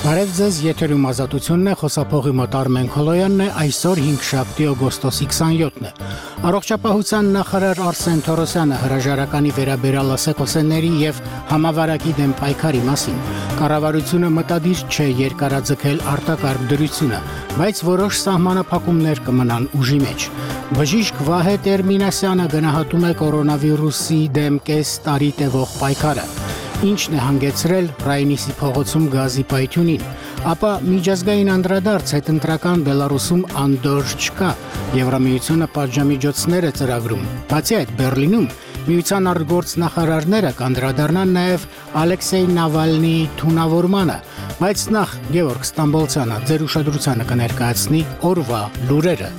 Բարև ձեզ, եթերում ազատությունն է, խոսափողի մոտ Արմեն Քոլոյանն է, այսօր 5 օգոստոսի 27-ն է։ Առողջապահության նախարար Արսեն Թորոսյանը հրաժարականի վերաբերյալ ասեկոսների եւ համավարակի դեմ պայքարի մասին։ Կառավարությունը մտադիր չէ երկարաձգել արտակարգ դրությունը, բայց որոշ սահմանափակումներ կմնան ուժի մեջ։ Բժիշկ Վահե Տերմինասյանը գնահատում է կորոնավիրուսի դեմ կես տարի տևող պայքարը։ Ինչն է հանգեցրել Ռայնիսի փողոցում գազի պայթյունին, ապա միջազգային անդրադարձ հետընտրական Բելարուսում անդորր չկա, Եվրամիությունը պատժամիջոցներ է ծրագրում։ Բացի այդ, Բերլինում միության արտգործնախարարները կանդրադառնան նաև Ալեքսեյ Նավալնիի թունավորմանը, բայց նախ Գևորգ Ստամբոլցյանը ձեր ուշադրությանը կներկայացնի օրվա լուրերը։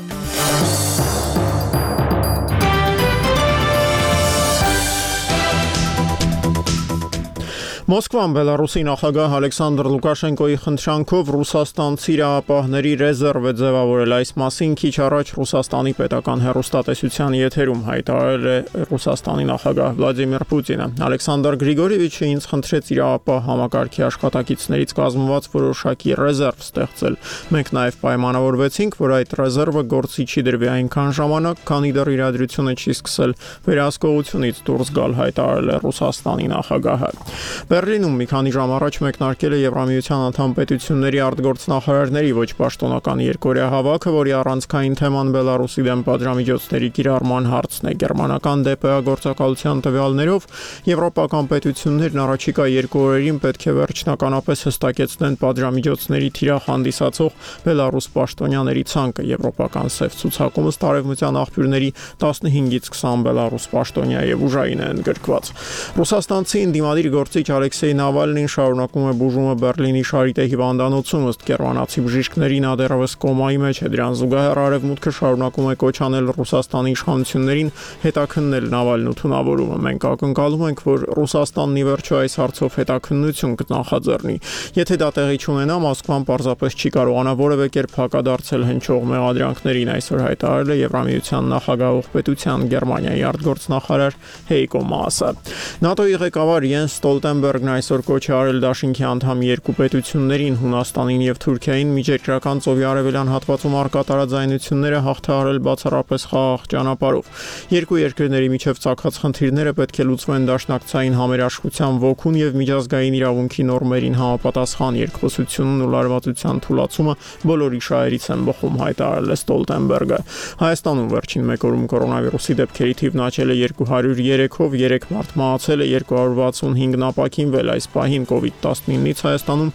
Մոսկվան Բելարուսի նախագահ Ալեքսանդր Լուկաշենկոյի խնդրանքով Ռուսաստանցի իրապահների ռեզերվ է ձևավորել, այս մասին քիչ առաջ Ռուսաստանի պետական հեռուստատեսության եթերում հայտարարել է Ռուսաստանի նախագահ Վլադիմիր Պուտինը։ Ալեքսանդր Գրիգորիևիչը ինձ խնդրեց իրապահ համակարգի աշխատակիցներից կազմված որոշակի ռեզերվ ստեղծել։ Մենք նաև պայմանավորվեցինք, որ այդ ռեզերվը գործի չի դրվի այնքան ժամանակ, քանի դեռ իրադրությունը չի սկսել վերահսկողությունից դուրս գալ, հայտարարել է Ռուսաստանի նախագահը։ Բերլինում մի քանի ժամ առաջ մեկնարկել է Եվրամիության անդամ պետությունների արտգործնախարարների ոչ պաշտոնական երկօրյա հավաքը, որի առանցքային թեման Բելարուսի դեմ պատժամիջոցների կիրառման հարցն է։ Գերմանական ԴՊԱ գործակալության տվյալներով եվրոպական պետություններն առաջիկա 2 օրերին պետք է վերջնականապես հստակեցնեն պատժամիջոցների թիրախ հանդիսացող Բելարուս պաշտոնյաների ցանկը։ Եվրոպական սև ցուցակումս տարևմտյան աղբյուրների 15-ից 20 Բելարուս պաշտոնյա եւ ուժային է ընդգրկված։ Ռուսաստանցի ընդդիմադիր գործիչ Ալեքսեյ Նավալնին շարունակում է բուժումը Բերլինի Շարիտե հիվանդանոցում, ըստ գերմանացի բժիշկների նա դեռևս կոմայի մեջ է։ Դրան զուգահեռ Արևմուտքը շարունակում է կոչ անել Ռուսաստանի իշխանություններին հետաքննել Նավալնու թունավորումը։ Մենք ակնկալում ենք, որ Ռուսաստանն ի վերջո այս հարցով հետաքննություն կնախաձեռնի։ Եթե դա տեղի չունենա, Մոսկվան պարզապես չի կարողանա որևէ կերպ հակադարձել հնչող մեղադրանքներին, այսօր հայտարարել է Եվրամիության նախագահող պետության Գերմանիայի արտգործնախարար Հեյկո Մասը։ ՆԱՏՕ-ի ղեկավար Յենս Ստոլտենբերգն այսօր կոչ է արել դաշինքի անդամ երկու պետություններին, Հունաստանին եւ Թուրքիային միջերկրական ծովի արևելյան հատվածում առկա տարաձայնությունները հաղթահարել բացառապես խաղաղ ճանապարհով։ Երկու երկրների միջև ծագած խնդիրները պետք է լուծվեն դաշնակցային համերաշխության ոգուն եւ միջազգային իրավունքի նորմերին համապատասխան, երկխոսությունն ու լարվածության թուլացումը բոլորի շահերից են բխում, հայտարարել է Ստոլտենբերգը։ Հայաստանում վերջին 1 օրում կորոնավիրուսի դեպքերի թիվն աճել է 203-ով, 3 մարդ մահացել է, 265 ապաքինվել, այս պահին COVID-19-ից Հայաստանում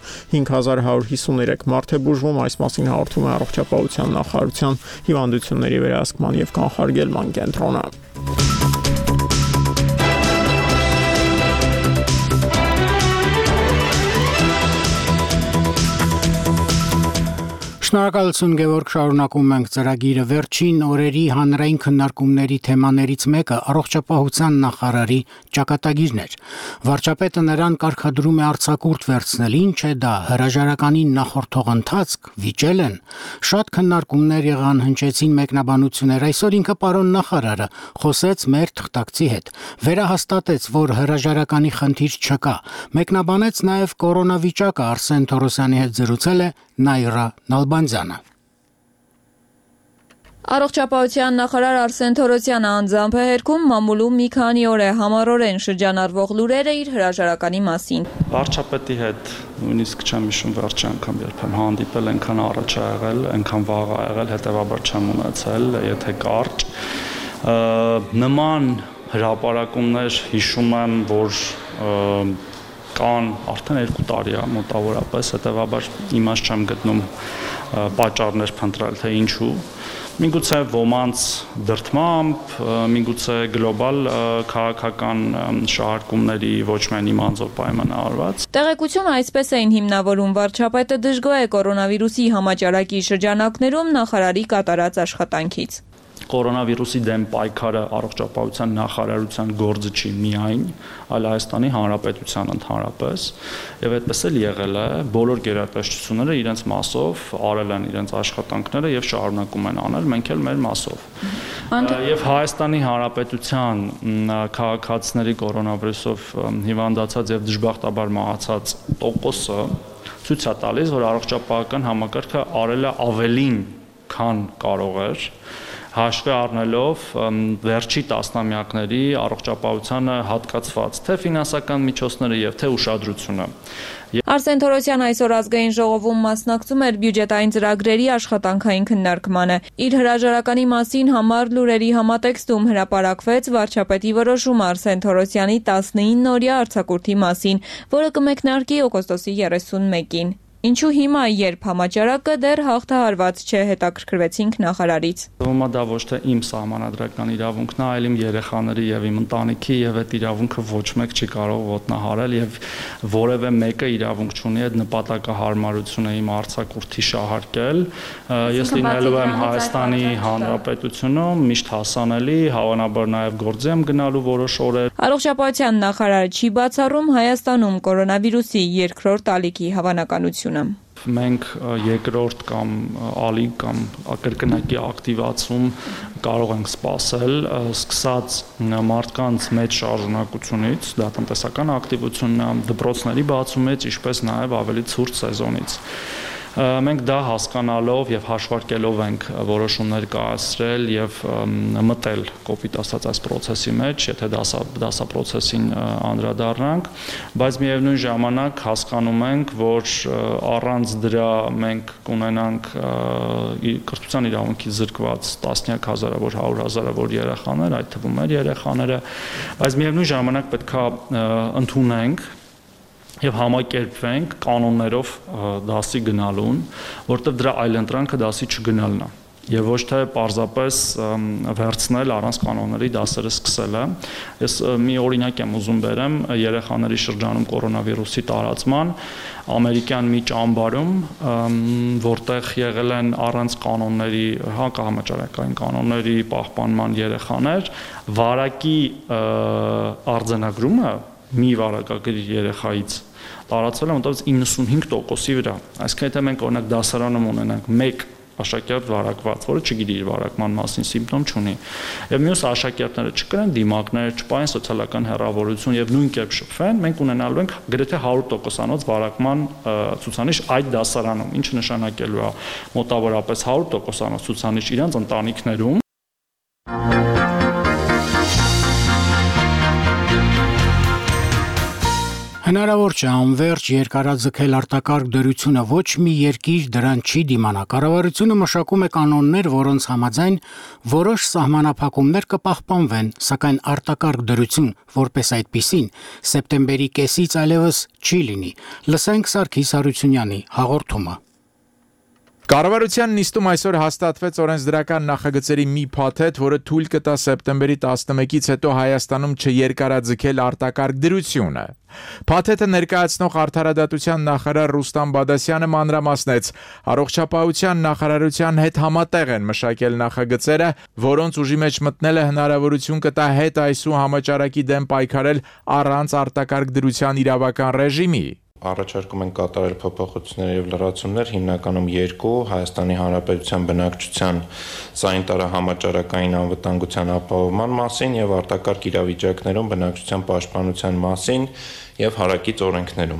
5153 մարդ է բուժվում, այս մասին հաղորդում է Առողջապահության նախարարության հիվանդությունների վերահսկման եւ կանխարգելման կենտրոնը։ Շնորհակալություն Գևորգ, շարունակում ենք ծրագիրը։ Վերջին օրերի հանրային քննարկումների թեմաներից մեկը առողջապահության նախարարի ճակատագիրն էր։ Վարչապետը նրան կարգադրում է արձակուրդ վերցնել, ինչ է դա, հրաժարականին նախորդող ընթացք, վիճել են։ Շատ քննարկումներ եղան, հնչեցին մեկնաբանություններ, այսօր ինքը պարոն նախարարը խոսեց մեր թղթակցի հետ, վերահաստատեց, որ հրաժարականի խնդիր չկա, մեկնաբանեց նաև կորոնավիճակը, Արսեն Թորոսյանի հետ զրուցել է Նայրա Նալբանդյանը։ Առողջապահության նախարար Արսեն Թորոսյանը անձամբ է հերքում մամուլում մի քանի օր է համառորեն շրջանառվող լուրերը իր հրաժարականի մասին։ Վարչապետի հետ նույնիսկ չեմ հիշում վերջի անգամ երբեմ հանդիպել, այնքան առաջ ա եղել, այնքան վաղ ա եղել, հետևաբար չեմ ունեցել, եթե կարճ։ Նման հրապարակումներ հիշում եմ, որ կան արդեն 2 տարի է մոտավորապես, հետևաբար իմաստ չեմ գտնում պատճառներ փնտրել, թե ինչու։ Միգուցե ոմանց դրդմամբ, միգուցե գլոբալ քաղաքական շահարկումների ոչ միայն իմ անձով պայմանավորված։ Տեղեկությունը այսպես էին հիմնավորում, վարչապետը դժգոհ է կորոնավիրուսի համաճարակի շրջանակներում նախարարի կատարած աշխատանքից։ Կորոնավիրուսի դեմ պայքարը առողջապահության նախարարության գործը չի միայն, այլ Հայաստանի Հանրապետության ընդհանրապես, եւ այդպես էլ եղել է, բոլոր գերատեսչությունները իրենց մասով արել են իրենց աշխատանքները եւ շարունակում են անել, մենք էլ մեր մասով։ Եվ Հայաստանի Հանրապետության քաղաքացիների կորոնավիրուսով հիվանդացած եւ դժբախտաբար մահացած տոկոսը ցույց է տալիս, որ առողջապահական համակարգը արել է ավելին, քան կարող էր, հաշվի առնելով վերջի տասնամյակների առողջապահությանը հատկացված թե ֆինանսական միջոցները եւ թե ուշադրությունը։ Արսեն Թորոսյանը այսօր ազգային ժողովում մասնակցում էր բյուջետային ծրագրերի աշխատանքային քննարկմանը։ Իր հրաժարականի մասին համառ լուրերի համատեքստում հրապարակվեց վարչապետի որոշումը Արսեն Թորոսյանի 19-օրյա արձակուրդի մասին, որը կմեկնարկի օգոստոսի 31-ին։ Ինչու հիմա, երբ համաճարակը դեռ հաղթահարված չէ, հետաքրքրվեցինք նախարարից։ Ո՞ւմա դա ոչ թե իմ սահմանադրական իրավունքն է, այլ իմ երեխաների եւ իմ ընտանիքի եւ այդ իրավունքը ոչ մեկ չի կարող ոտնահարել եւ որևէ մեկը իրավունք չունի այդ նպատակահարմարությունը իմ արձակուրդի շահարկել։ Ես լինելու եմ Հայաստանի Հանրապետությունում միշտ հասանելի, հավանաբար նաեւ գործի եմ գնալու որոշ օրեր։ Առողջապահության նախարարը չի բացառում Հայաստանում կորոնավիրուսի երկրորդ ալիքի հավանականությունը։ Մենք երկրորդ կամ ալիք կամ կրկնակի ակտիվացում կարող ենք սպասել, սկսած մարդկանց մեծ շարժունակությունից, դա տնտեսական ակտիվությունն է, դպրոցների բացումից, ինչպես նաև ավելի ցուրտ սեզոնից։ Մենք դա հասկանալով եւ հաշվարկելով ենք որոշումներ կայացրել եւ մտել կոպիտ ասած այս process-ի մեջ, եթե դասա process-ին անդրադառնանք, բայց միևնույն ժամանակ հասկանում ենք, որ առանց դրա մենք կունենանք կրթության իրավունքից զրկված տասնյակ հազարավոր, 100 հազարավոր երեխաներ, այդ թվում մեր երեխաները, բայց միևնույն ժամանակ պետքա ընդունենք եւ համակերպվենք կանոններով դասի գնալուն, որտեղ դրա այլընտրանքը դասի չգնալն է եւ ոչ թե պարզապես վերցնել առանց կանոնների դասերը սկսելը։ Ես մի օրինակ եմ ուզում բերեմ երեխաների շրջանում կորոնավիրուսի տարածման ամերիկյան մի ճամբարում, որտեղ եղել են առանց կանոնների, հակահամաճարակային կանոնների պահպանման երեխաներ, վարակի արձանագրումը մի վարակագրի երեխայից տարածվել է մոտավորապես 95%-ի վրա։ Այսինքն եթե մենք օրինակ դասարանում ունենանք 1 աշակերտ վարակված, որը չգիտի իր վարակման մասին սիմպտոմ չունի, եւ մյուս աշակերտները չկրեն դիմակներ, չպային սոցիալական հեռավորություն եւ նույն կերպ շփվեն, մենք ունենալու ենք գրեթե 100%-անոց վարակման ցուցանիշ այդ դասարանում, ինչը նշանակելու է մոտավորապես 100%-անոց ցուցանիշ իրենց ընտանիքներում։ Հնարավոր չէ անվերջ երկարաձգել արտակարգ դրությունը, ոչ մի երկիր դրան չի դիմանա։ Կառավարությունը մշակում է կանոններ, որոնց համաձայն որոշ սահմանափակումներ կպահպանվեն, սակայն արտակարգ դրություն, որպես այդպիսին, սեպտեմբերի կեսից այլևս չի լինի։ Լսենք Սարգիս Հարությունյանի հաղորդումը։ Կառավարության նիստում այսօր հաստատվեց օրենսդրական նախագծերի մի փաթեթ, որը թույլ կտա սեպտեմբերի 11-ից հետո Հայաստանում չերկարաձգել արտակարգ դրությունը։ Փաթեթը ներկայացնող Արդարադատության նախարար Ռուստամ Բադասյանը մանրամասնեց, առողջապահության նախարարության հետ համատեղ են մշակել նախագծերը, որոնց ուժի մեջ մտնելը հնարավորություն կտա հետ այսու համաճարակի դեմ պայքարել առանց արտակարգ դրության իրավական ռեժիմի։ Առաջարկում են կատարել փոփոխություններ եւ լրացումներ, հիմնականում 2 Հայաստանի Հանրապետության բնակչության սանիտարահամաճարակային անվտանգության ապահովման մասին եւ արտակարգ իրավիճակներում բնակչության պաշտպանության մասին եւ հարակից օրենքներում։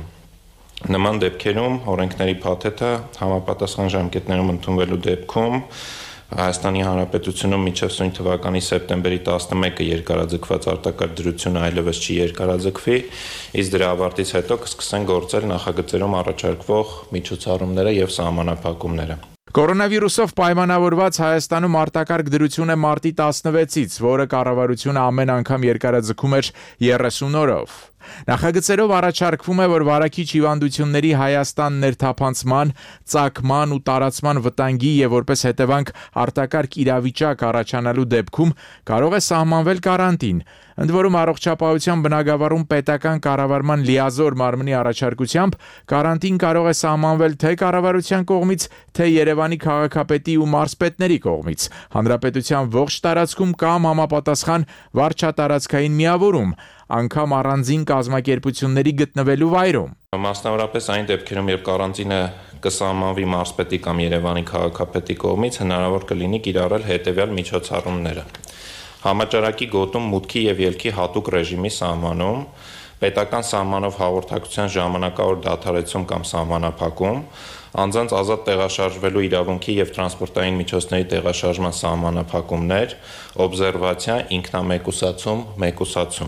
Նման դեպքերում օրենքների փաթեթը համապատասխան ժամկետներում ընդունվելու դեպքում Հայաստանի Հանրապետությունում մինչև սույն թվականի սեպտեմբերի 11-ը երկարաձգված արտակարգ դրությունը այլևս չի երկարաձգվի, իսկ դրա ավարտից հետո կսկսեն գործել նախագծերում առաջարկվող միջոցառումները եւ սահմանափակումները։ Կորոնավիրուսով պայմանավորված Հայաստանում արտակարգ դրություն է մարտի 16-ից, որը կառավարությունը ամեն անգամ երկարաձգում էր 30 օրով։ Նախագծերով առաջարկվում է, որ վարակիչ հիվանդությունների Հայաստան ներթափանցման, ծագման ու տարածման վտանգի եւ որպես հետևանք արտակարգ իրավիճակ առաջանալու դեպքում կարող է սահմանվել կարանտին։ Ընդ որում առողջապահության բնագավառում պետական կառավարման լիազոր մարմնի առաջարկությամբ կարանտին կարող է սահմանվել թե կառավարության կողմից, թե Երևանի քաղաքապետի ու մարզպետների կողմից, հանրապետության ողջ տարածքում կամ համապատասխան վարչատարածքային միավորում, անգամ առանձին կազմակերպությունների գտնվելու վայրում։ Մասնավորապես այն դեպքերում, երբ կարանտինը կսահմանվի մարզպետի կամ Երևանի քաղաքապետի կողմից, հնարավոր կլինի կիրառել հետևյալ միջոցառումները։ Համաճարակի գոտում մուտքի եւ ելքի հատուկ ռեժիմի սահմանում, պետական սահմանով հաղորդակցության ժամանակավոր դադարեցում կամ սահմանափակում, անձանց ազատ տեղաշարժվելու իրավունքի և տրանսպորտային միջոցների տեղաշարժման սահմանափակումներ, օբզերվացիա, ինքնամեկուսացում, մեկուսացում։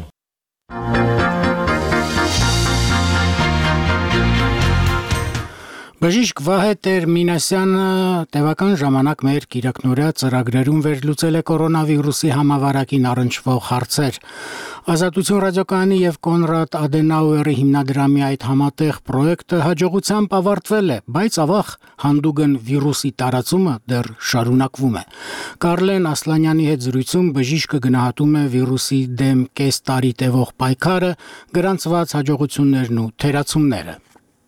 Բժիշկ Վահե Տեր-Մինասյանը տևական ժամանակ մեր կիրակնօրյա ծրագրերում վերլուծել է կորոնավիրուսի համավարակին առնչվող հարցեր։ Ազատություն ռադիոկայանի եւ Կոնրադ Ադենաուերի հիմնադրամի այդ համատեղ պրոյեկտը հաջողությամբ ավարտվել է, բայց ավաղ հանդուգն վիրուսի տարածումը դեռ շարունակվում է։ Կարլեն Ասլանյանի հետ զրույցում բժիշկը գնահատում է վիրուսի դեմ կես տարի տևող պայքարը, գրանցված հաջողություններն ու թերացումները։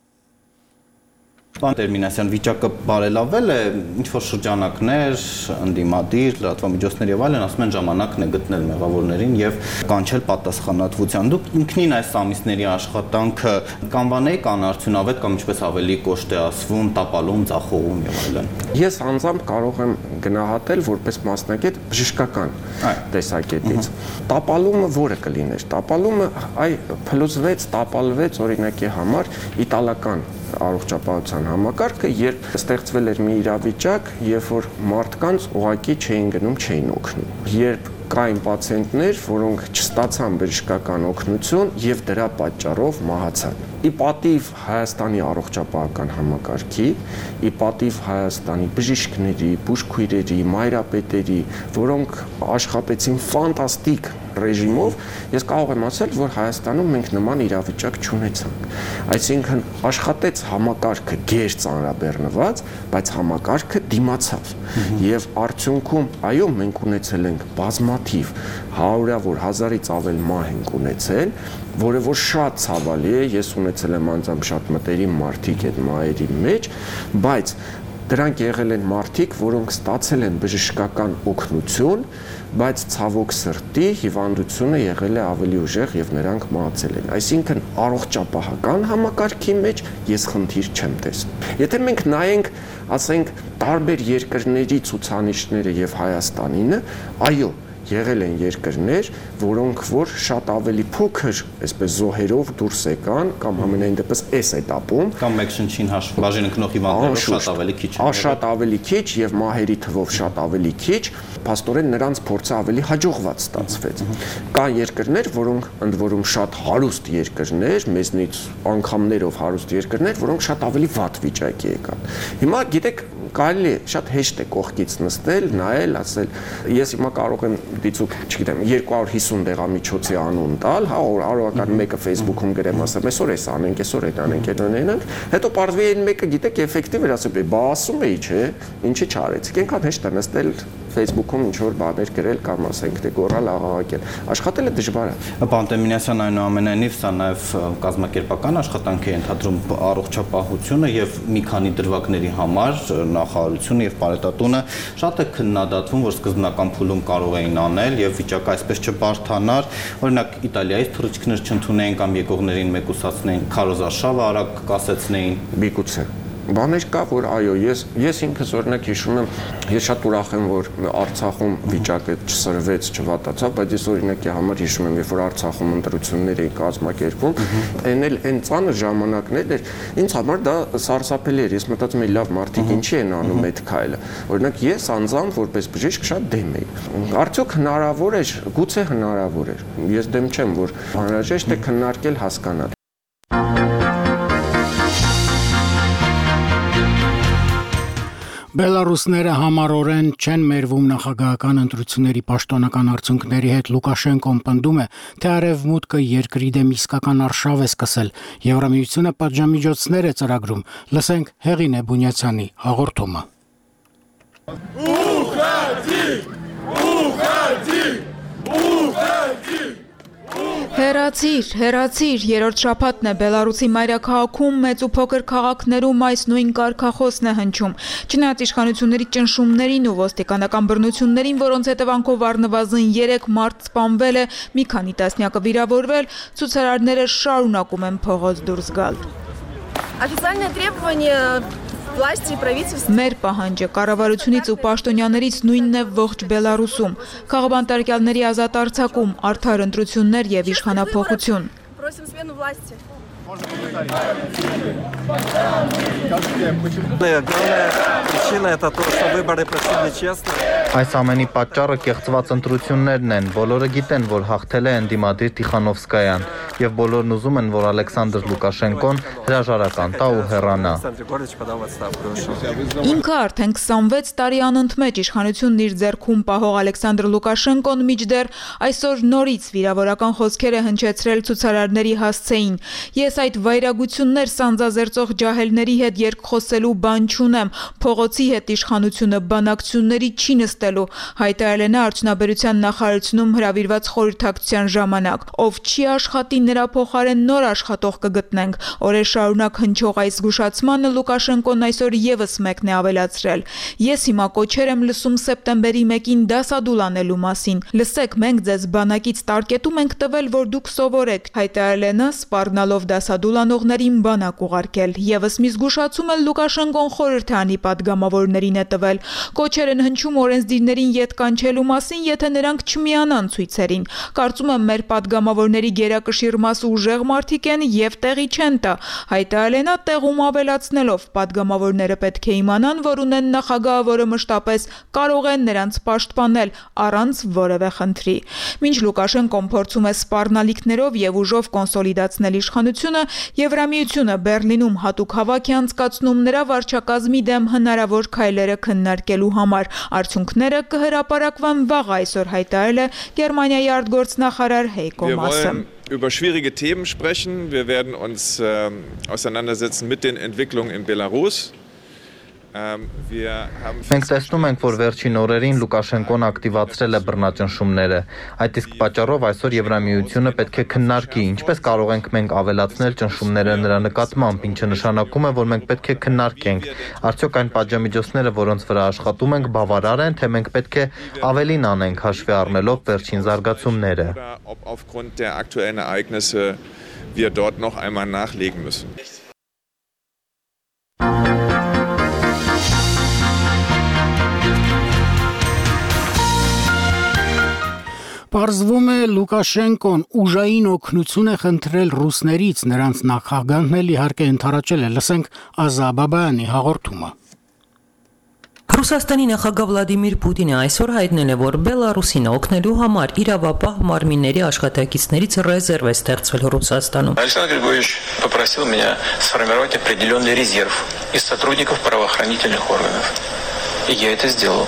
Պարոն Տեր-Մինասյան, վիճակը բարելավել է, ինչ-որ շրջանակներ, ընդդիմադիր, լրատվամիջոցներ եւ այլն ասում են ժամանակն է գտնել մեղավորներին եւ կանչել պատասխանատվության։ Դուք ինքնին այս ամիսների աշխատանքը կանվանեիք անարդյունավետ կամ ինչպես ավելի կոշտ է ասվում, տապալում, ձախողում եւ այլն։ Ես անձամբ կարող եմ գնահատել որպես մասնակից բժշկական տեսակետից։ Տապալումը որը կլիներ։ Տապալումը փլուզվեց, տապալվեց օրինակի համար իտալական առողջապահության համակարգը, երբ ստեղծվել էր մի իրավիճակ, երբ որ մարդկանց ուղղակի չէին գնում, չէին օգնում։ Երբ կային պացիենտներ, որոնք չստացան բժշկական օգնություն եւ դրա պատճառով մահացան։ Ի պատիվ Հայաստանի առողջապահական համակարգի, ի պատիվ Հայաստանի բժիշկների, բուժքույրերի, մայրապետերի, որոնք աշխատեցին ֆանտաստիկ ռեժիմով, ես կարող եմ ասել, որ Հայաստանում մենք նման իրավիճակ չունեցանք։ Այսինքն աշխատեց համակարգը գեր ծանրաբեռնված, բայց համակարգը դիմացավ։ Եվ արդյունքում, այո, մենք ունեցել ենք բազմաթիվ, հարյուրավոր, հազարից ավել մահ ենք ունեցել, որը որ շատ ցավալի է, ես ունեցել եմ անձամբ շատ մտերիմ մարդիկ այդ մահերի մեջ, բայց դրանք եղել են մարդիկ, որոնք ստացել են բժշկական օգնություն, բայց ցավոք սրտի հիվանդությունը եղել է ավելի ուժեղ եւ նրանք մահացել են։ Այսինքն առողջապահական համակարգի մեջ ես խնդիր չեմ տեսնում։ Եթե մենք նայենք, ասենք, տարբեր երկրների ցուցանիշները եւ Հայաստանինը, այո, եղել են երկրներ, որոնք որ շատ ավելի փոքր, այսպես զոհերով դուրս եկան կամ համենայն դեպս այս этаպում կամ մեկ շնչին հաշվի բաժին ընկնող հիվանդներով շատ ավելի քիչ են։ Շատ ավելի քիչ եւ մահերի թվով շատ ավելի քիչ, փաստորեն նրանց փորձը ավելի հաջողված ստացվեց։ Կան երկրներ, որոնք ընդ որում շատ հարուստ երկրներ, մեզնից անգամներով հարուստ երկրներ, որոնք շատ ավելի վատ վիճակի եկան։ Հիմա գիտեք, կարելի է շատ հեշտ է կողքից նստել, նայել, ասել, ես հիմա կարող եմ դիցուկ, չգիտեմ, 250 դեղամիջոցի անուն տալ, հա, օրական մեկը Facebook-ում գրեմ, ասեմ, այսօր էս անենք, այսօր այդ անենք, այդ անենք, հետո պարզվի այն մեկը գիտեք էֆեկտիվ էր, ասում, բա ասում էի, չէ, ինչի չարեցիք, այնքան հեշտ է նստել Facebook-ում ինչ-որ բաներ գրել կամ ասենք դե գոռալ աղաղակել։ Աշխատելը դժվար է։ Պարոն Տեր-Մինասյան, այնուամենայնիվ սա նաև կազմակերպական աշխատանք է ընդհանրում առողջապահությունը եւ մի քանի դրվագների համար նախարարությունը եւ Պարետատունը շատ է քննադատվում, որ սկզբնական փուլում կարող էին անել եւ վիճակը այսպես չբարթանար։ Օրինակ Իտալիայից թռիչքներ չընդունեին կամ եկողներին մեկուսացնեին, քարոզարշավը արագ կասեցնեին։ Միգուցե բաներ կա, որ այո, ես ինքս օրինակ հիշում եմ, ես շատ ուրախ եմ, որ Արցախում վիճակը չսրվեց, չվատացավ, բայց ես օրինակի համար հիշում եմ, երբ որ Արցախում ընտրություններ էին կազմակերպվում, այն ծանր ժամանակներ էր, ինձ համար դա սարսափելի էր, ես մտածում էի, լավ, մարդիկ ինչի են անում այդ քայլը։ Օրինակ ես անձամբ որպես բժիշկ շատ դեմ էի։ Արդյոք հնարավոր էր, գուցե հնարավոր էր։ Ես դեմ չեմ, որ անհրաժեշտ է քննարկել, հասկանալ։ Բելարուսները համառորեն չեն մերվում նախագահական ընտրությունների պաշտոնական արդյունքների հետ Լուկաշենկոն պնդում է, թե արևմուտքը երկրի դեմ իսկական արշավ է սկսել։ Եվրամիությունը պատժամիջոցներ է ծրագրում։ Լսենք Հեղինե Բունյացյանի հաղորդումը։ Հեռացիր, երրորդ շաբաթն է Բելարուսի մայրաքաղաքում մեծ ու փոքր քաղաքներում այս նույն կարգախոսն է հնչում։ Չնայած իշխանությունների ճնշումներին ու ոստիկանական բռնություններին, որոնց հետևանքով առնվազն 3 մարդ սպանվել է, մի քանի տասնյակը վիրավորվել, ցուցարարները շարունակում են փողոց դուրս գալ։ Официальные требования власти и правительства. Մեր պահանջը կառավարությունից ու պաշտոնյաներից նույնն է ողջ Բելարուսում։ Քաղաքապետարների ազատ արձակում, արդար ընտրություններ եւ իշխանափոխություն։ просим смену власти. Главная причина это то, что выборы прошли честно. Այս ամենի պատճառը կեղծված ընտրություններն են։ Բոլորը գիտեն, որ հաղթել է ընդդիմադիր Տիխանովսկայան, եւ բոլորն ուզում են, որ Ալեքսանդր Լուկաշենկոն հրաժարական տա ու հեռանա։ Ինքը արդեն 26 տարի անընդմեջ իշխանությունն իր ձեռքում պահող Ալեքսանդր Լուկաշենկոն միջդեռ այսօր նորից վիրավորական խոսքեր է հնչեցրել ցուցարարների հասցեին։ Ես այդ վայրագություններ սանձազերծող ջահելների հետ երկխոսելու բան չունեմ, փողոցի հետ իշխանությունը բանակցությունների չի նստելու, հայտարարել է նա արդյունաբերության նախարարությունում հրավիրված խորհրդակցության ժամանակ։ Ով չի աշխատի, նրա փոխարեն նոր աշխատող կգտնենք։ Օրեր շարունակ հնչող այս զգուշացմանը Լուկաշենկոն այսօր եւս մեկն է ավելացրել։ Ես հիմա կոչեր եմ լսում սեպտեմբերի 1-ին դասադուլ անելու մասին։ Լսեք, մենք ձեզ բանակից տարկետում ենք տվել, որ դուք սովորեք, հայտարարել է նա, սպառնալով դասադուլ անողներին բանակ ուղարկել։ Եվս մի զգուշացում էլ Լուկաշենկոն խորհրդանի падգամավորներին է տվել։ Կոչեր են հնչում օրենսդիրներին ետ կանչելու մասին, եթե նրանք չմիանան ցույցերին։ Կարծում եմ մեր падգամավորների գերակշիռ մասը ուժեղ մարդիկ են եւ տեղի չեն տա։ Հայտարարել է նա, տեղում ավելացնելով, падգամավորները պետք է իմանան, որ ունեն նախագահը, որը մշտապես կարող է նրանց պաշտպանել առանց որևէ խնդրի։ Մինչ Լուկաշենկոն փորձում է սպառնալիքներով եւ ուժով կոնսոլիդացնել իշխանությունը, Եվրամիությունը Բեռլինում հատուկ հավաք է անցկացնում նրա վարչակազմի դեմ հնարավոր քայլերը քննարկելու համար։ Արդյունքները կհրապարակվեն վաղ այսօր, հայտարարել է Գերմանիայի արտգործնախարար Heiko Maas. Über schwierige Themen sprechen. Wir werden uns auseinandersetzen mit den Entwicklungen in Belarus. Մենք տեսնում ենք, որ վերջին օրերին Լուկաշենկոն ակտիվացրել է բռնաճնշումները։ Այդ իսկ պատճառով այսօր Եվրամիությունը պետք է քննարկի, ինչպես կարող ենք մենք ավելացնել ճնշումները նրա նկատմամբ, ինչը նշանակում է, որ մենք պետք է քննարկենք, արդյոք այն պատժամիջոցները, որոնց վրա աշխատում ենք, բավարար են, թե մենք պետք է ավելին անենք, հաշվի առնելով վերջին զարգացումները։ Aufgrund der aktuellen Ereignisse wir dort noch einmal nachlegen müssen. Պարզվում է Լուկաշենկոն ուժային օգնություն է խնդրել ռուսներից, նրանց նախագահն էլ իհարկե ընդառաջել է, լսենք Ազա Բաբայանի հաղորդումը։ Ռուսաստանի նախագահ Վլադիմիր Պուտինը այսօր հայտնել է, որ Բելարուսին օգնելու համար իրավապահ մարմինների աշխատակիցներից ռեզերվ է ստեղծվել Ռուսաստանում։ Александр Григорьевич попросил меня сформировать определенный резерв из сотрудников правоохранительных органов. И я это сделал.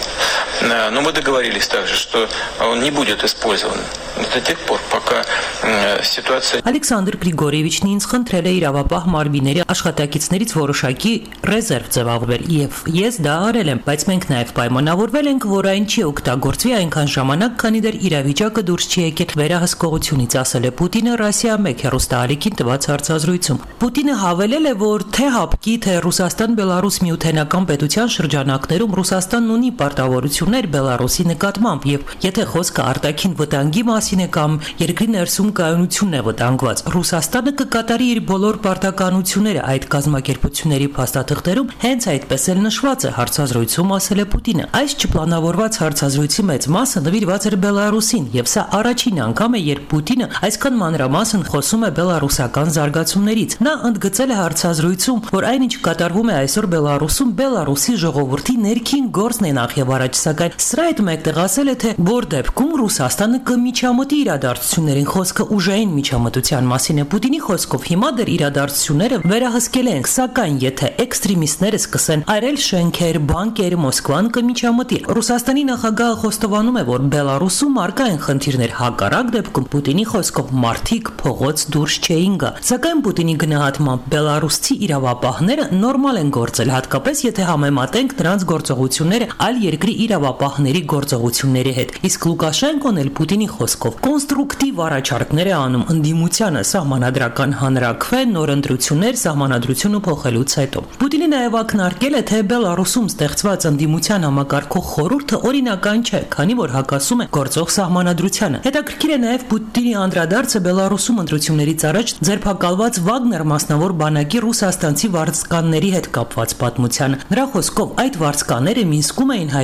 Но мы договорились также, что он не будет использован до тех пор, пока ситуация... Ալեքսանդր Գրիգորիևիչն ինձ խնդրել է իրավապահ մարմինների աշխատակիցներից որոշակի ռեզերվ ձևավորել, եւ ես դա արել եմ, բայց մենք նաեւ պայմանավորվել ենք, որ այն չի օգտագործվի այնքան ժամանակ, քանի դեռ իրավիճակը դուրս չի եկել վերահսկողությունից, ասել է Պուտինը Ռասիա 1 հեռուստաալիքին տված հարցազրույցում։ Պուտինը հավելել է, որ թե ՀԱՊԿ-ի, թե Ռուսաստան-Բելարուս միութենական պետության շրջանակներում Ռուսաստանն ունի պարտավորություններ Բելարուսի նկատմամբ, եւ եթե խոսքը արտաքին վտանգի մասին է կամ երկրի ներսում կայունությունն է վտանգված, Ռուսաստանը կկատարի իր բոլոր պարտականությունները այդ կազմակերպությունների փաստաթղթերում, հենց այդպես էլ նշված է հարցազրույցում, ասել է Պուտինը։ Այս չպլանավորված հարցազրույցի մեծ մասը նվիրված էր Բելարուսին, եւ սա առաջին անգամ է, երբ Պուտինը այսքան մանրամասն խոսում է բելարուսական զարգացումներից։ Նա ընդգծել է հարցազրույցում, որ այնինչ կատարվում է այսօր Բելարուսում, Բելարուսի ժողովրդի ներքին գործն է նախ եւ առաջ, սակայն սրա հետ մեկտեղ ասել է, թե որ դեպքում Ռուսաստանը կմիջամտի իրադարձություններին, խոսքը ուժային միջամտության մասին է։ Պուտինի խոսքով հիմա դեռ իրադարձությունները վերահսկել են, սակայն եթե էքստրեմիստները սկսեն այրել շենքեր, բանկեր, Մոսկվան կմիջամտի։ Ռուսաստանի նախագահը խոստովանում է, որ Բելարուսում արկա են խնդիրներ, հակառակ դեպքում Պուտինի խոսքով մարդիկ փողոց դուրս չէին գա։ Սակայն Պուտինի գնահատմամբ բելարուսցի իրավապահները նորմալ են գործել, հատկապես եթե համեմատենք նրանց գործողությունները այլ երկրի իրավապահների գործողությունների հետ։ Իսկ Լուկաշենկոն էլ Պուտինի խոսքով կոնստրուկտիվ առաջարկներ է անում ընդդիմությանը սահմանադրական հանրաքվե, նոր ընտրություններ, սահմանադրությունը փոխելուց հետո։ Պուտինը նաև ակնարկել է, թե Բելարուսում ստեղծված ընդդիմության համակարգող խորհուրդը օրինական չէ, քանի որ հակասում է գործող սահմանադրությանը։ Հետաքրքիր է նաև Պուտինի անդրադարձը Բելարուսում ընտրություններից առաջ ձերբակալված Վագներ մասնավոր բանակի ռուսաստանցի վարձկանների հետ կապված պատմությանը։ Նրա խոսքով այդ վարձկանները Մինսկում էին հայտնվել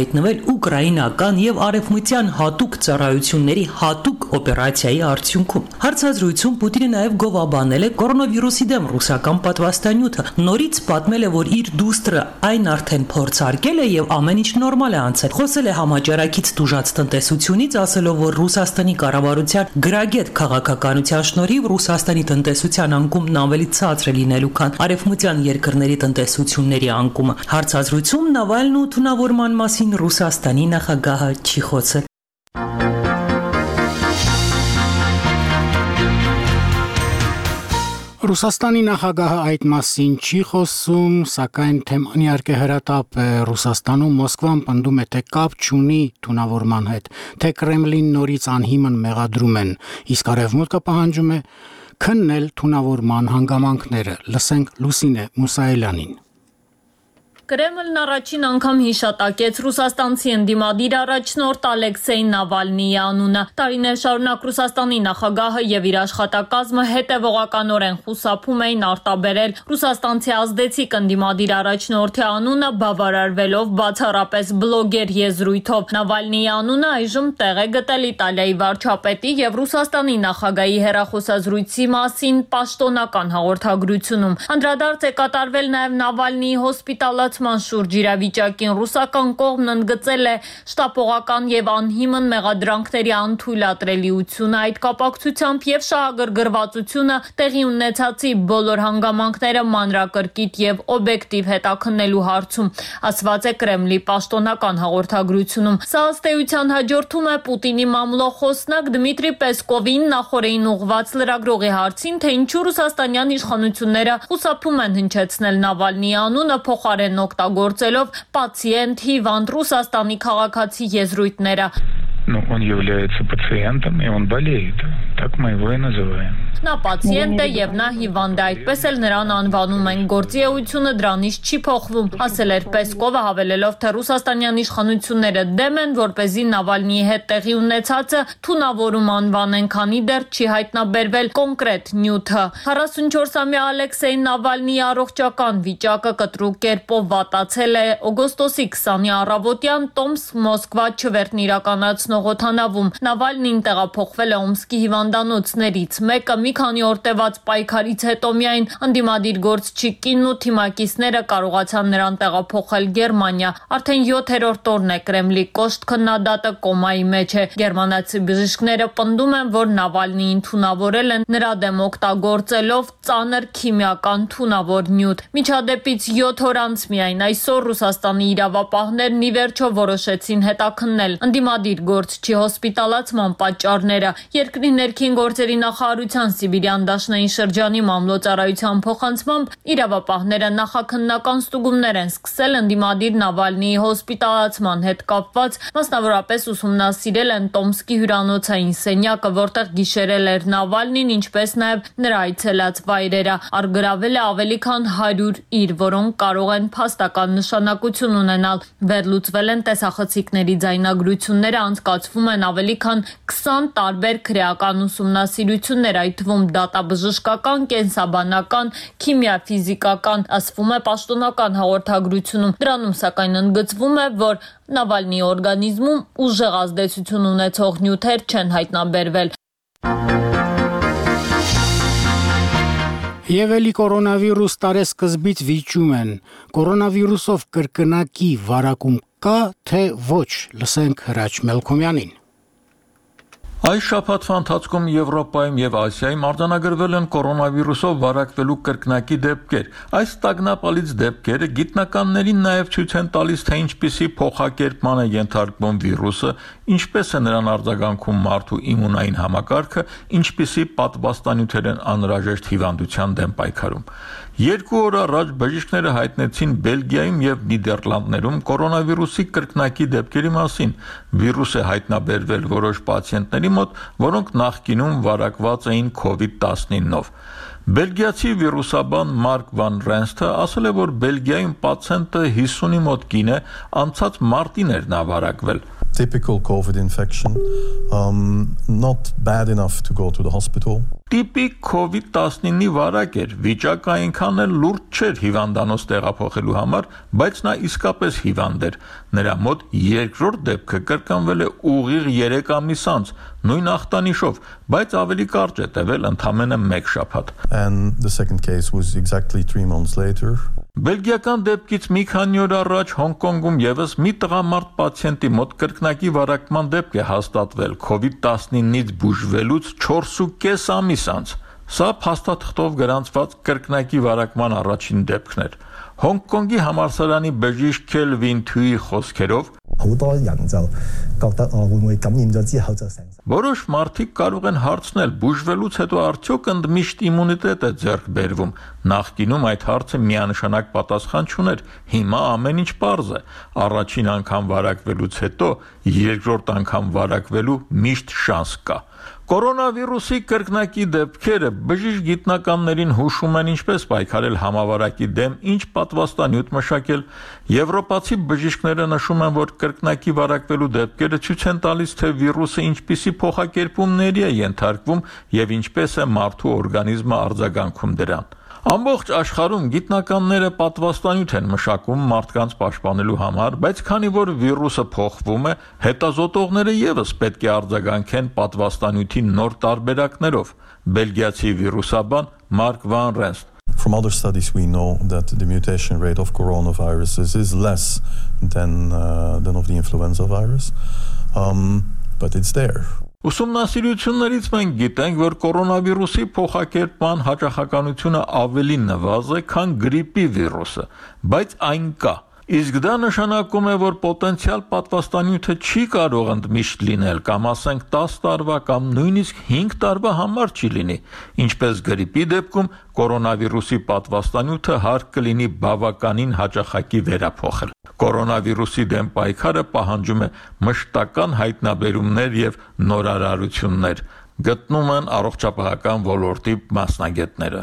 ուկրաինական եւ արևմտյան հատուկ ծառայությունների հատուկ օպերացիայի արդյունքում։ Հարցազրույցում Պուտինը նաեւ գովաբանել է կորոնավիրուսի դեմ ռուսական պատվաստանյութը, նորից պատմել է, որ իր դուստրը այն արդեն փորձարկել է եւ ամեն ինչ նորմալ է անցել։ Խոսել է համաճարակից տուժած տնտեսությունից, ասելով, որ Ռուսաստանի կառավարության գրագետ քաղաքականության շնորհիվ Ռուսաստանի տնտեսության անկումն ավելի ցածր է լինելու, քան արևմտյան երկրների տնտեսությունների անկումը։ Հարցազրույցում Նավալնու թունավորման մասին Ռուսաստանի նախագահը չի խոսել։ Ռուսաստանի նախագահը այդ մասին չի խոսում, սակայն թեման իհարկե հրատապ է Ռուսաստանում, Մոսկվան պնդում է, թե կապ չունի թունավորման հետ, թե Կրեմլին նորից անհիմն մեղադրում են, իսկ Արևմուտքը պահանջում է քննել թունավորման հանգամանքները։ Լսենք Լուսինե Մուսայելյանին։ Կրեմլն առաջին անգամ հիշատակեց ռուսաստանցի ընդդիմադիր առաջնորդ Ալեքսեյ Նավալնիի անունը։ Տարիներ շարունակ Ռուսաստանի նախագահը եւ իր աշխատակազմը հետևողականորեն խուսափում էին արտաբերել ռուսաստանցի ազդեցիկ ընդդիմադիր առաջնորդի անունը, բավարարվելով բացառապես բլոգեր եզրույթով։ Նավալնիի անունը այժմ տեղ է գտել Իտալիայի վարչապետի եւ Ռուսաստանի նախագահի հեռախոսազրույցի մասին պաշտոնական հաղորդագրությունում։ Անդրադարձ է կատարվել նաեւ Նավալնիի հոսպիտալացման շուրջ իրավիճակին։ Ռուսական կողմն ընդգծել է շտապողական եւ անհիմն մեղադրանքների անթույլատրելիությունը, այդ կապակցությամբ եւ շահագրգռվածությունը տեղի ունեցածի բոլոր հանգամանքները մանրակրկիտ եւ օբյեկտիվ հետաքննելու հարցում, ասված է Կրեմլի պաշտոնական հաղորդագրությունում։ Սա ըստ էության հաջորդում է Պուտինի մամլոխոսնակ Դմիտրի Պեսկովին նախորդին ուղղված լրագրողի հարցին, թե ինչու ռուսաստանյան իշխանությունները խուսափում են հնչեցնել Նավալնիի անունը, փոխարեն օգտագործելով պացիենտ, հիվանդ, Ռուսաստանի քաղաքացի եզրույթները։ Он является пациентом, и он болеет. Так мы его и называем. Նա պացիենտ է եւ նա հիվանդ է, այդպես էլ նրան անվանում են, գործիեությունը դրանից չի փոխվում, ասել էր Պեսկովը, հավելելով, թե ռուսաստանյան իշխանությունները դեմ են, որպեսզի Նավալնիի հետ տեղի ունեցածը թունավորում անվանեն, քանի դեռ չի հայտնաբերվել կոնկրետ նյութը։ 44-ամյա Ալեքսեյ Նավալնիի առողջական վիճակը կտրուկ կերպով վատացել է օգոստոսի 20-ի առավոտյան Տոմսկ-Մոսկվա չվերթն իրականացնող օդանավում։ Նավալնին տեղափոխվել է Օմսկի հիվանդանոցներից մեկը, մի քանի օր տևած պայքարից հետո միայն ընդդիմադիր գործչի կինն ու թիմակիցները կարողացան նրան տեղափոխել Գերմանիա։ Արդեն 7-րդ օրն է Կրեմլի կոշտ քննադատը կոմայի մեջ է։ Գերմանացի բժիշկները պնդում են, որ Նավալնիին թունավորել են նրա դեմ օգտագործելով ծանր քիմիական թունավոր նյութ։ Միջադեպից 7 օր անց միայն այսօր Ռուսաստանի իրավապահներն ի վերջո որոշեցին հետաքննել ընդդիմադիր գործչի հոսպիտալացման պատճառները։ Երկրի ներքին գործերի նախարարության Սիբիրյան դաշնային շրջանի մամլոյցարայության փոխանցմամբ իրավապահները նախաքննական ստուգումներ են սկսել ընդդիմադիր Նավալնիի հոսպիտալացման հետ կապված, մասնավորապես ուսումնասիրել են Տոմսկի հյուրանոցային սենյակը, որտեղ գիշերել էր Նավալնին, ինչպես նաև նրա այցելած վայրերը։ Առգրավել է ավելի քան 100 իր, որոնք կարող են փաստական նշանակություն ունենալ։ Վերլուծվել են տեսախցիկների ձայնագրությունները, անցկացվում են ավելի քան 20 տարբեր քրեական ուսումնասիրություններ, այդ թվում դատաբժշկական, կենսաբանական, քիմիա-ֆիզիկական, ասվում է պաշտոնական հաղորդագրությունում։ Դրանում սակայն ընդգծվում է, որ Նավալնիի օրգանիզմում ուժեղ ազդեցություն ունեցող նյութեր չեն հայտնաբերվել։ Եվ էլի կորոնավիրուս տարեսկզբից վիճում են։ Կորոնավիրուսով կրկնակի վարակում կա, թե ոչ, լսենք Հրաչ Մելքոմյանին։ Այս շաբաթվա ընթացքում Եվրոպայում եւ Ասիայում արձանագրվել են կորոնավիրուսով վարակվելու կրկնակի դեպքեր։ Այս տագնապալից դեպքերը գիտնականներին նաեւ ցույց են տալիս, թե ինչպիսի փոխակերպման է ենթարկվում վիրուսը, ինչպես է նրան արձագանքում մարդու իմունային համակարգը, ինչպիսի պատվաստանյութեր են անհրաժեշտ հիվանդության դեմ պայքարում։ 2 օր առաջ բժիշկները հայտնեցին Բելգիայում եւ Նիդերլանդներում կորոնավիրուսի կրկնակի դեպքերի մասին։ Վիրուս է հայտնաբերվել որոշ պացիենտների մոտ, որոնք նախկինում վարակված էին COVID-19-ով։ Բելգիացի վիրուսաբան Մարկ Վան Ռենստը ասել է, որ Բելգիայում պացիենտը 50-ի մոտ կին է, անցած մարտին էր նա վարակվել։ typical COVID infection, not bad enough to go to the hospital. Տիպիկ COVID-19-ի վարակ էր, վիճակը այնքան էլ լուրջ չէր հիվանդանոց տեղափոխելու համար, բայց նա իսկապես հիվանդ էր։ Նրա մոտ երկրորդ դեպքը կրկնվել է ուղիղ 3 ամիս անց, նույն ախտանիշով, բայց ավելի կարճ է տևել ընդամենը 1 շաբաթ։ And the second case was exactly 3 months later. Բելգիական դեպքից մի քանի օր առաջ Հոնկոնգում եւս մի տղամարդ պացիենտի մոտ կրկնակի վարակման դեպք է հաստատվել COVID-19-ից բուժվելուց 4.5 ամիս անց։ Սա փաստաթղթով գրանցված կրկնակի վարակման առաջին դեպքն էր։ Հոնկոնգի համալսարանի բժիշկ Քելվին Թյուի խոսքերով Որոշ մարդիկ կարող են հարցնել, բուժվելուց հետո արդյոք ընդմիշտ իմունիտետ է ձեռք բերվում։ Նախկինում այդ հարցը միանշանակ պատասխան չուներ։ Հիմա ամեն ինչ պարզ է։ Առաջին անգամ վարակվելուց հետո երկրորդ անգամ վարակվելու միշտ շանս կա։ Կորոնավիրուսի կրկնակի դեպքերը բժիշկ գիտնականներին հուշում են ինչպես պայքարել համավարակի դեմ, ինչ պատվաստանյութ մշակել։ Եվրոպացի բժիշկները նշում են, որ կրկնակի վարակվելու դեպքերը ցույց են տալիս, թե վիրուսը ինչպիսի փոխակերպումների է ենթարկվում եւ ինչպես է մարդու օրգանիզմը արձագանքում դրան։ Ամբողջ աշխարհում գիտնականները պատվաստանյութ են մշակում մարդկանց պաշտպանելու համար, բայց քանի որ վիրուսը փոխվում է, հետազոտողները եւս պետք է արձագանքեն պատվաստանյութի նոր տարբերակներով։ Բելգիացի վիրուսաբան Մարկ Վան Ռենստ From other studies, we know that the mutation rate of coronaviruses is less than of the influenza virus, but it's there. Ուսումնասիրություններից մենք գիտենք, որ կորոնավիրուսի փոխակերպման հաճախականությունը ավելի նվազ է, քան գրիպի վիրուսը, բայց այն կա։ Իսկ դա նշանակում է, որ պոտենցիալ պատվաստանյութը չի կարող ընդմիշտ լինել, կամ ասենք 10 տարվա կամ նույնիսկ 5 տարվա համար չի լինի։ Ինչպես գրիպի դեպքում կորոնավիրուսի պատվաստանյութը հարկ կլինի բավականին հաճախակի վերափոխել։ Կորոնավիրուսի դեմ պայքարը պահանջում է մշտական հայտնաբերումներ եւ նորարարություններ, գտնում են առողջապահական ոլորտի մասնագետները։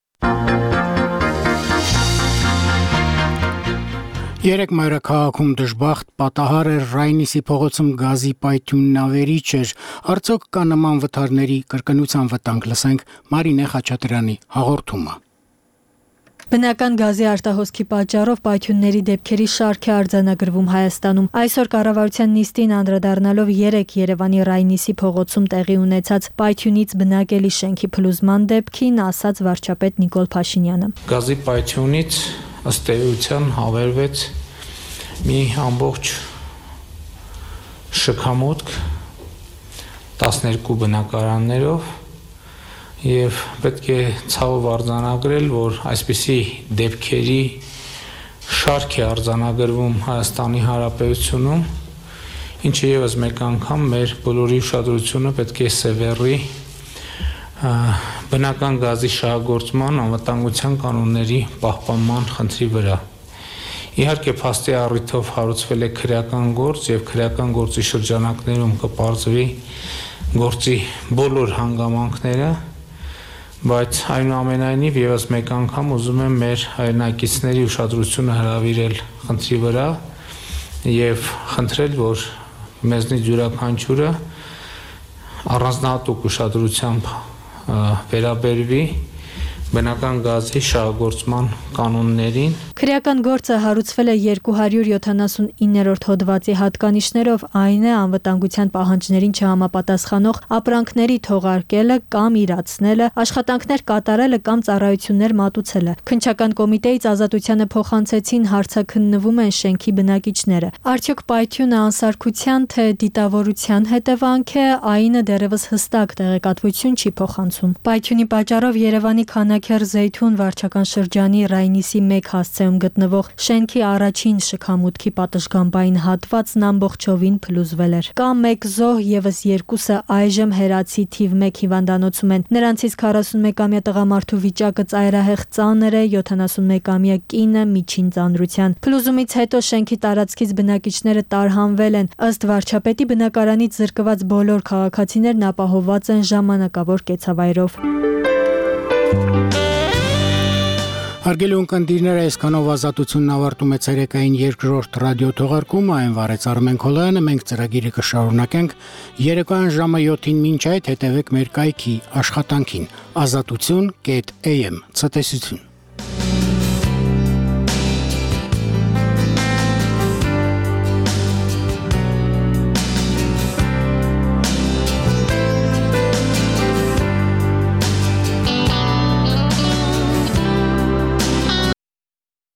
Երեք մայրաքաղաքում դժբախտ պատահար էր Ռայնիսի փողոցում գազի պայթյունն ավերիչ էր։ Արդյոք կա նման վթարների կրկնության վտանգ, լսենք Մարինե Խաչատրյանի հաղորդումը։ Բնական գազի արտահոսքի պատճառով պայթյունների դեպքերի շարք է արձանագրվում Հայաստանում։ Այսօր կառավարության նիստին անդրադառնալով 3 Երևանի Ռայնիսի փողոցում տեղի ունեցած պայթյունից բնակելի շենքի փլուզման դեպքին ասաց վարչապետ Նիկոլ Փաշինյանը։ Գազի պայթյունից ըստ էության հավերվեց մի ամբողջ շքամուտք 12 բնակարաններով եւ պետք է ցավով արձանագրել, որ այսպիսի դեպքերի շարք է արձանագրվում Հայաստանի Հանրապետությունում, ինչը եւս մեկ անգամ մեր բոլորի ուշադրությունը պետք է սևեռի բնական գազի շահագործման անվտանգության կանոնների պահպանման խնդրի վրա։ Իհարկե փաստի առիթով հարուցվել է քրեական գործ եւ քրեական գործի շրջանակներում կպարզվի գործի բոլոր հանգամանքները, բայց այնուամենայնիվ եւս մեկ անգամ ուզում եմ մեր հայրենակիցների ուշադրությունը հրավիրել խնդրի վրա եւ խնդրել, որ մեզնից յուրաքանչյուրը առանձնահատուկ ուշադրությամբ վերաբերվի բնական գազի շահագործման կանոններին։ Քրեական գործը հարուցվել է 279-րդ հոդվածի հատկանիշներով, այն է անվտանգության պահանջներին չհամապատասխանող ապրանքների թողարկելը կամ իրացնելը, աշխատանքներ կատարելը կամ ծառայություններ մատուցելը։ Քննչական կոմիտեից ազատությանը փոխանցեցին հարցաքննվում են շենքի բնակիչները։ Արդյոք պայթյունը անսարքության թե դիտավորության հետևանք է, այնը դեռևս հստակ տեղեկատվություն չի փոխանցում։ Պայթյունի պատճառով Երևանի Քանաքեր Զեյթուն վարչական շրջանի Ռայնիսի 1 հասցեում գտնվող շենքի առաջին շքամուտքի պատշգամբային հատվածն ամբողջովին փլուզվել էր։ Կա 1 զոհ, եւս 2-ը այժմ Հերացի թիվ 1 հիվանդանոցում են։ Նրանցից 41-ամյա տղամարդու վիճակը ծայրահեղ ծանր է, 71-ամյա կինը միջին ծանրության։ Փլուզումից հետո շենքի տարածքից բնակիչները տարհանվել են։ Ըստ վարչապետի բնակարանից զրկված բոլոր քաղաքացիներն ապահովված են ժամանակավոր կեցավայրով։ Հարգելի ունկնդիրներ, այսքանով ազատությունն ավարտում է ցերեկային երկրորդ ռադիո թողարկումը, այն վարեց Արմեն Քոլոյանը, մենք ծրագիրը կշարունակենք երեկոյան ժամը 7-ին, մինչ այդ հետևեք մեր կայքի աշխատանքին azatutsun.am ցտեսություն